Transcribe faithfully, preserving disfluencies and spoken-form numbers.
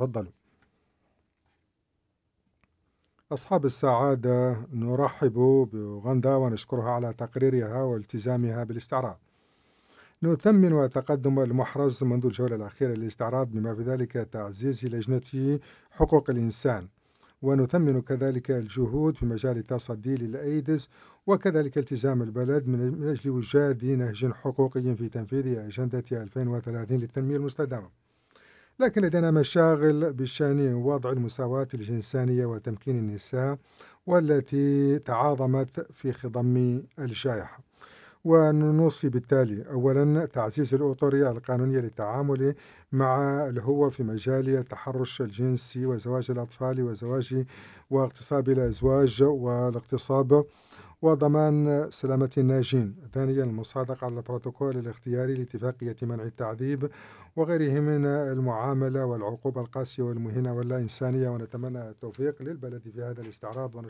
تفضلوا. أصحاب السعادة نرحب بأوغندا ونشكرها على تقريرها والتزامها بالاستعراض. نثمن تقدم المحرز منذ الجولة الأخيرة للاستعراض بما في ذلك تعزيز لجنة حقوق الإنسان، ونثمن كذلك الجهود في مجال التصدي للأيدز، وكذلك التزام البلد من أجل وجاد نهج حقوقي في تنفيذ أجندة ألفين وثلاثين للتنمية المستدامة. لكن لدينا مشاغل بشأن وضع المساواة الجنسانية وتمكين النساء، والتي تعاظمت في خضم الجائحة. ونوصي بالتالي أولا تعزيز الأطر القانونية للتعامل مع الهوة في مجال التحرش الجنسي وزواج الأطفال وزواج واغتصاب الأزواج والاغتصاب، وضمان سلامة الناجين. ثانيا المصادقة على البروتوكول الاختياري لاتفاقية منع التعذيب وغيره من المعاملة والعقوبة القاسية والمهينة واللا إنسانية. ونتمنى التوفيق للبلد في هذا الاستعراض.